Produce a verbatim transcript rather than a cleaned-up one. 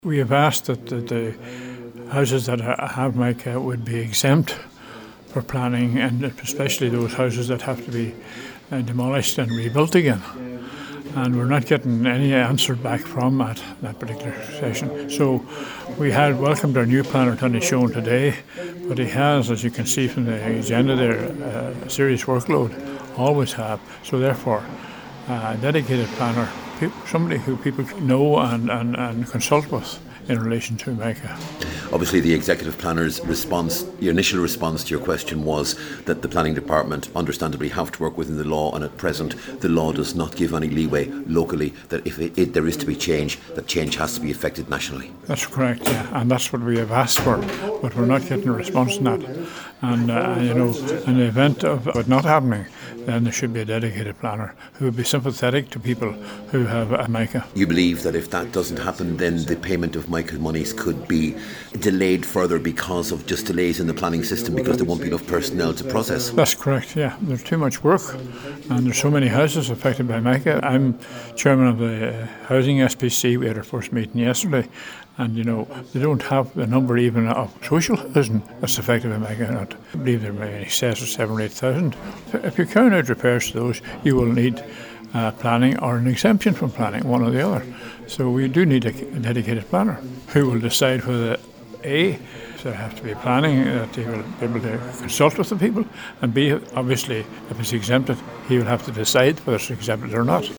We have asked that the, the houses that have mica would be exempt for planning, and especially those houses that have to be uh, demolished and rebuilt again. And we're not getting any answer back from that, that particular session. So we had welcomed our new planner, Tony Shown, today, but he has, as you can see from the agenda there, uh, a serious workload, always have. So therefore, a dedicated planner, somebody who people know and, and, and consult with in relation to mica. Obviously, the executive planner's response, your initial response to your question was that the planning department understandably have to work within the law, and at present the law does not give any leeway locally, that if it, it, there is to be change, that change has to be effected nationally. That's correct, yeah, and that's what we have asked for, but we're not getting a response on that. And, uh, you know, in the event of it not happening, then there should be a dedicated planner who would be sympathetic to people who have a mica. You believe that if that doesn't happen, then the payment of mica monies could be delayed further because of just delays in the planning system, because there won't be enough personnel to process? That's correct, yeah. There's too much work, and there's so many houses affected by mica. I'm chairman of the Housing S P C. We had our first meeting yesterday, and you know, they don't have the number even of social housing that's affected by mica. I believe there may be in excess of seven or eight thousand. If you carry out repairs to those, you will need uh, planning or an exemption from planning, one or the other. So we do need a, a dedicated planner who will decide whether A, there has to be planning, that he will be able to consult with the people, and B, obviously, if it's exempted, he will have to decide whether it's exempted or not.